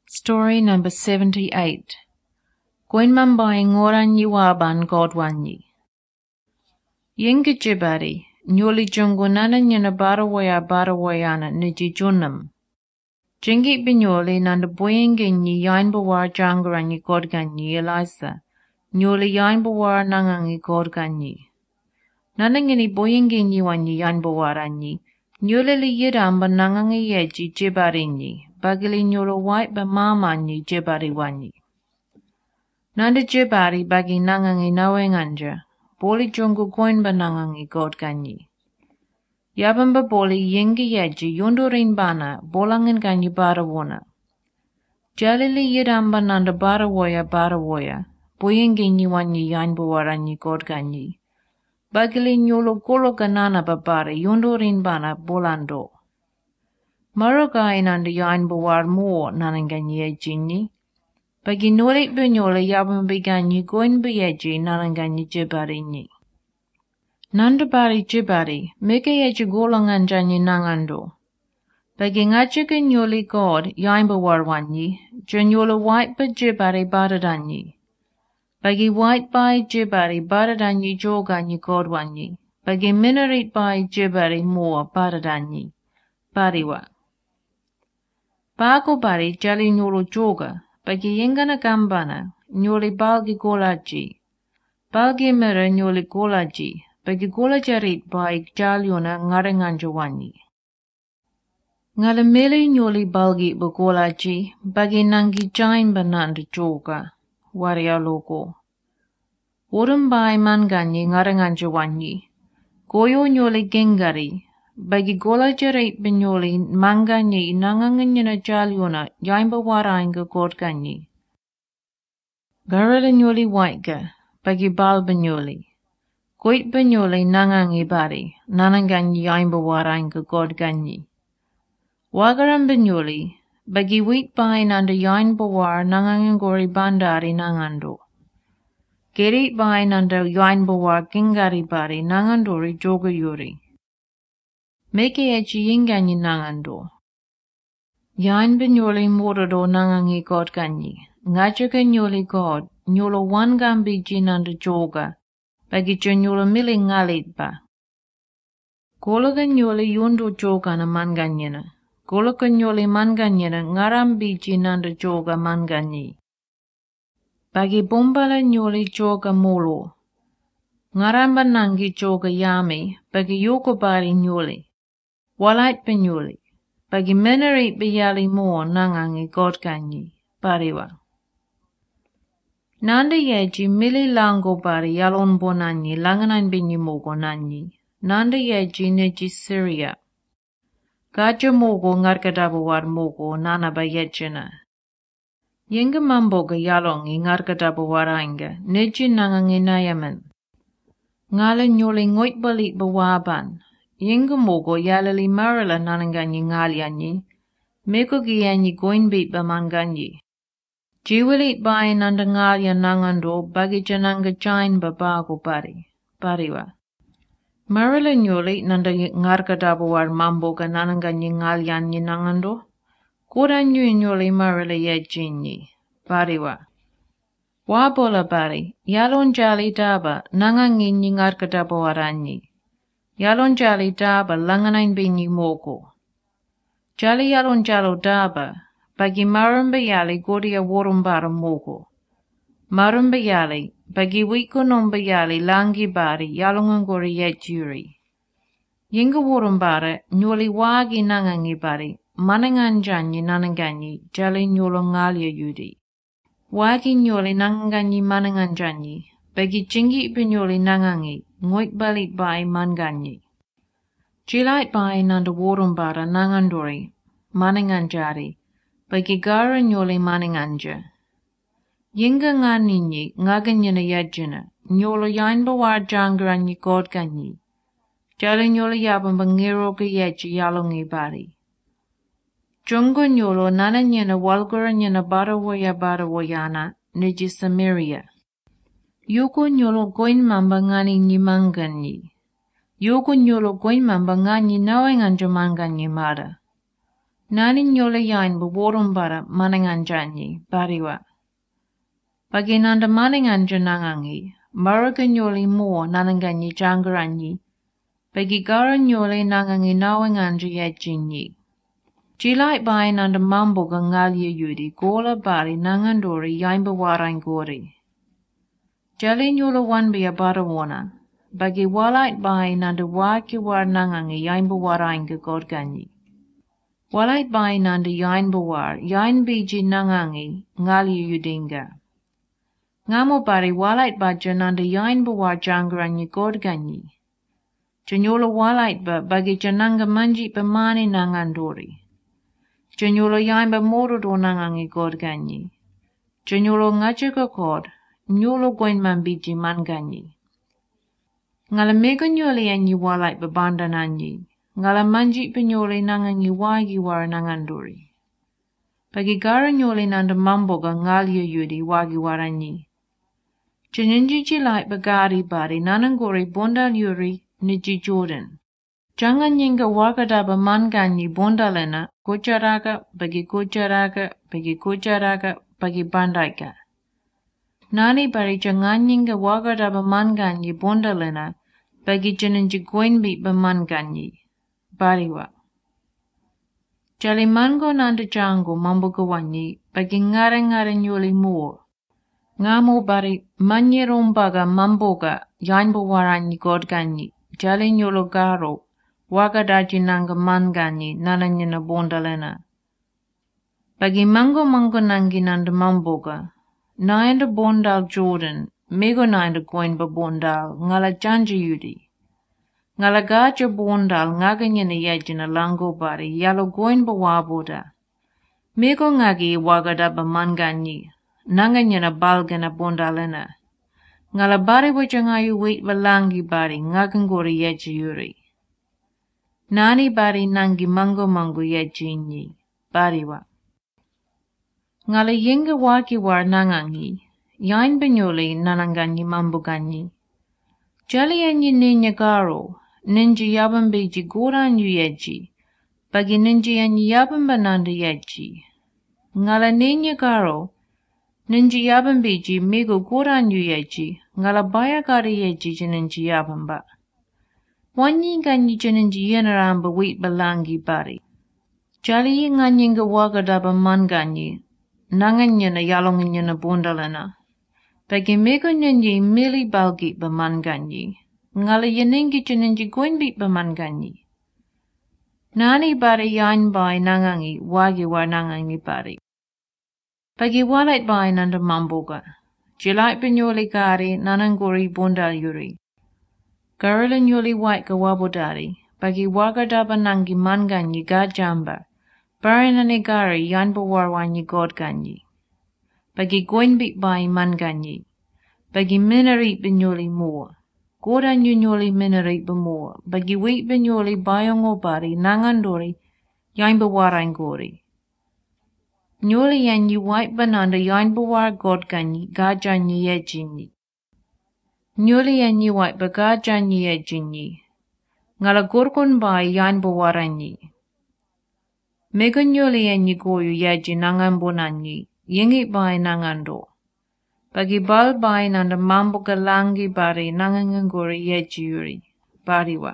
Story number 78. Gwen mambai ngoranyi waban godwanyi. Yenga jibari, nyoli jungu nana nyana barawayana niji junam. Jingi binyoli nanda boyengenyi yainbawar jangaranyi godganyi Eliza. Nyoli yainbawar nangangi godganyi. Nanangini boyengenyi wanyi yainbawaranyi. Nyoli li yidamba nangangi yeji jibarinyi. Bagili nyolo white ba mamanyi jibari wanyi. Nanda jibari bagi nangangi nawenganja. Boli jungu goin ba nangangi godganyi. Yabamba boli yengi yeji yundurin bana bolangin ganyi barawona. Jalili yidamba nanda barawoya. Boyengenyi wanyi yainbawaranyi godganyi. Bagili nyolo golo ganana babari yundurin bana bolando. Marogai nanda yainbawar mo nananganyi ejinyi. Bagi nolik binyole yabambiganyi goin biyeji nananganyi jibarinyi. Nanda bari jibari, mika yeji golanganjanyi nangando. Bagi ngajiga nyoli god yainbawar wanyi, janyola white ba jibari badadanyi. Bagi white bai jibari badadanyi joganyi god wanyi. Bagi minarit bai jibari mo badadanyi. Bariwa. Bago bari jali nyolo joga, bagi yengana gambana, nyoli balgi golaji. Balgi mera nyoli golaji, bagi golajarit bai jaliona ngaranganjawanyi. Ngalameli nyoli balgi bagolaji, bagi nangi jain bananda joga, waria logo. Worum bai manganyi ngaranganjawanyi. Goyo nyoli gengari. Bagi gola jarit binyoli manganyi nanganganyana jaliona yainbawarainga godganyi. Garala nyoli waiga, bagi bal binyoli. Goit binyoli nangangi bari, nananganyi yainbawarainga godganyi. Wagaran binyoli, bagi wit bai nanda yainbawar nangangangori bandari nangando. Gerit bai nanda yainbawar gengari bari nangandori joga yuri. Meke eji yinganyi nangando. Yain binyoli morado nangangi godganyi. Ngajaga nyoli god, nyolo wangambi jinanda joga. Bagi nyolo mili ngalit ba. Golaga nyoli yundo joga na manganyina. Golaga nyoli manganyina ngarambi jinanda joga manganyi. Bagi bombala nyoli joga molo. Ngaramba nangi joga yami, bagi yoko bari nyoli. Walait binyoli, bagi menarit biyali mo nangangi godganyi, bariwa. Nanda yeji mili lango bari yalon bonanyi langanan binyi mogo nanyi. Nanda yeji neji Syria. Gaja mogo ngargadabawar mogo nanaba yejina. Yenga mamboga yalongi ngargadabawarainga neji nangangi nayaman. Ngala nyoli ngoit balik bawaban. Yenga mogo yalali marala nananganyi ngalyanyi, meko giyanyi goinbit bamanganyi. Jiwilit bai nanda ngalya nangando bagi jananga jain babago bariwa. Marala nyoli nanda ngargadabawar mamboga nananganyi ngalyanyi nangando, kodanyu nyoli marala yejinyi, bariwa. Wabola bari, yalon jali daba nanganginyi ngargadabawaranyi. Yalon jali daba langanain binyi mogo. Jali yalon jalo daba, bagi maramba yali godia worumbara mogo. Maramba yali, bagi wiko nomba yali langi bari yalongangori yejuri. Yenga worumbara, nyoli wagi nangangi bari, mananganjanyi nananganyi, jali nyolo ngalia yudi. Wagi nyoli nanganganyi mananganjanyi, bagi jingi binyoli nangangi, ngoit balik bai manganyi. Jilait bai nanda worumbara nangandori, mananganjari, bagi gara nyoli mananganja. Yenga nganinyi, ngaganyana yajina, nyolo yainbawar jangaranyi godganyi. Jali nyoli yabamba ngiroga yeji yalongi bari. Jungo nyolo nananyana walgoranyana barawayana, niji Samaria. Yuko nyolo goin mamba ngani nyimanganyi. Yuko nyolo goin mamba ngani nawenganja manganyi mara. Nani nyole yain beworum bara manangan janyi, bariwa. Bagi nanda manangan janangangi, maraga nyole mo nananganyi jangaranyi, bagi gara nyole nangangi nawangan jayajinyi. Jilai bai nanda mambo gangalia yudi, gola bari nangandori yaimba warangori. Jali nyole wanbia barawana, bagi walait bai nanda waki war nangangi yaimba waranga godganyi. Walait bai nanda yain bawar, yain biji nangangi, ngali yudinga. Ngamo bari walait baja nanda yain bawar jangranyi godganyi. Janyola walait ba bagi jananga manji pemani nangandori. Janyola yain ba morodo nangangi godganyi. Janyola ngajaga god, nyolo goinman biji manganyi. Ngala mega nyoli anyi walait ba bandananyi. Ngala manji penyole nangangi wagi war nanganduri. Bagi gara nyole nanda mamboga ngalia yudi wagi waranyi. Janyanji jilai bagari bari nanangori bondal yuri niji Jordan. Jangan nyinga wagadaba manganyi bondalena gojaraga bagi bandaika. Nani bari jangan nyinga wagadaba manganyi bondalena bagi jananji goinbi bamanganyi. Bariwa. Jali mango nanda jango mambogawanyi bagi ngare nyoli muo. Ngamo bari manyerombaga mamboga yainbo waranyi godganyi. Jali nyolo garo wagadaji nanga manganyi nananyana bondalena. Bagi mango nangi nanda mamboga. Naenda bondal Jordan. Mego naenda goinba bondal ngala janji yudi. Ngala gaja bondal ngaganyana yajina lango bari yalo goin bawaboda. Mego ngagi wagadaba manganyi, nanganyana balgana bondalena. Ngala bari wajangayu wait balangi bari ngagangori yaji yuri. Nani bari nangi mango yajinyi, bariwa. Ngala yenga waki war nangangi, yain banyoli nananganyi mambuganyi. Jali anyi ninya garo. Ninji yaban beji goran yu yeji, bagi ninji anyi yaban bananda yeji. Ngala ninya garo, ninji yaban beji mego goran yu yeji, ngala baya gari yeji janinji yaban ba. Wanyi ganyi janinji yenaramba wait balangi bari. Jali nganyinga wagadaba manganyi, nanganyana yalonganyana bondalana. Bagi mego ninyi mili balgi ba manganyi. Ngala yaningi janinji goinbi bamanganyi. Nani bari yain bai nangangi wagi war nangangi bari. Bagi walait bai nanda mamboga. Jilait banyoli gari nanangori bondal yuri. Garila nyoli wait gawabodari. Bagi wagadaba nangi manganyi gajamba. Bari nani gari yain bawarwanyi godganyi. Bagi goinbi bai manganyi. Bagi minari banyoli mua. Godan nyoli minari bamua, bagi wait banyoli bayongo bari nangandori, yain bawarangori. Nyoli yanyi white bananda yain bawar godganyi, gajanyi yejinyi. Nyoli yanyi white bagajanyi yejinyi. Ngala gorgon bai yain bawaranyi. Mega nyoli yanyi goyu yeji nangambonanyi, yengi bai nangando. Bagi bal bai nanda mambo galangi bari nangangangori yejuri, bariwa.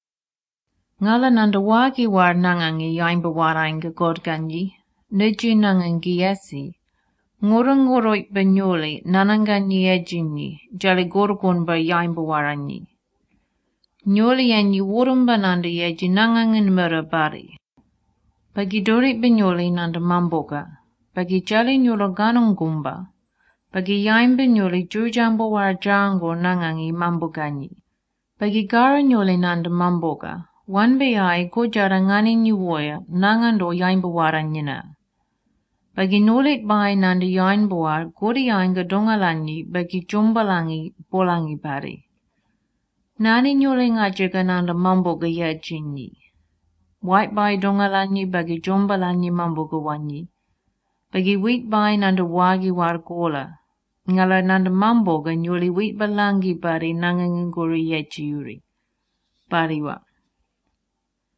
Ngala nanda wagi war nangangi yain bawaranga godganyi, neji nangangi yesi. Ngorongoroi banyoli nananganyi yejinyi, jali gorgon ba yain bawaranyi. Nyoli yanyi wurumba nanda yeji nangangin mera bari. Bagi dori banyoli nanda mamboga, bagi jali nyolo ganong gumba. Bagi yain banyoli jujambo war jango nangangi mamboganyi. Bagi gara nyoli nanda mamboga, wan bayai ko jarangani nyuwoya nangando yain bawaranyina. Bagi nolit bai nanda yain bawar, gori yain gadongalanyi bagi jombalangi bolangi bari. Nani nyoli ngajaga nanda mamboga yajinyi. White bai dongalanyi bagi jombalanyi mamboga wanyi. Bagi wheat bai nanda wagi war gola. Ngala nanda mamboga nyoli wheat balangi bari nangangangori yechiyuri. Bariwa.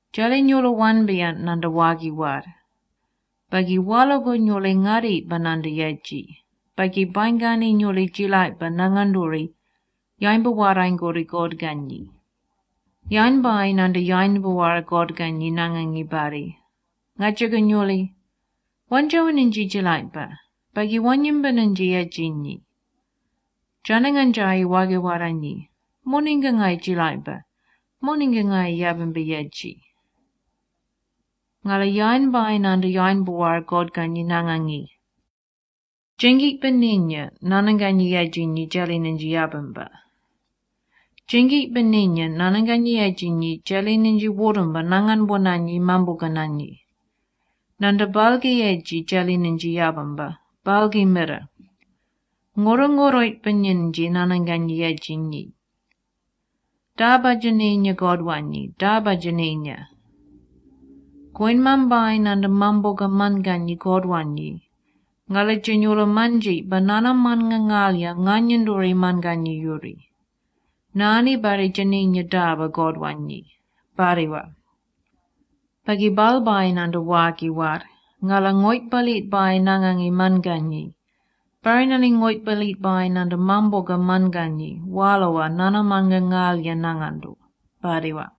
Jali nyolo wan biyan nanda wagi war. Bagi walo go nyole ngari bananda yaji. Bagi bangani nyole jilai bananganduri. Yain bawaran gori god ganyi. Yain bai nanda yain bawara god ganyi nangangi bari. Ngajaga nyole. Wanjawa ninji jilai ba. Bagi wanyimba ninji yaji nyi. Janangan jai wagi waranyi. Moninga ngai jilai ba. Moninga ngai yabamba yaji. Ngala yain bai nanda yain bawara god ganyi nangangi. Jengik beninya nananganyi yaji nyi jali ninji yabamba. Jengik beninya nananganyi yaji nyi jali ninji wurumba nangan bonanyi mambugananyi. Nanda balgi yaji jali ninji yabamba, balgi mira. Ngoro-ngoroit penyinji nananganyi yaji nyi. Daba janinya godwanyi, daba janinya. Koin mambai nanda mamboga manganyi godwanyi. Ngala janyula manji banana man ngangalya nganyanduri manganyi yuri. Nani bari janinya daba godwanyi. Bariwa. Bagi balbai nanda wagi war. Ngala ngoit balit bai nangangi manganyi. Bari nali ngoit balit bai nanda mamboga manganyi. Walawa nana man ngangalya nangandu. Bariwa.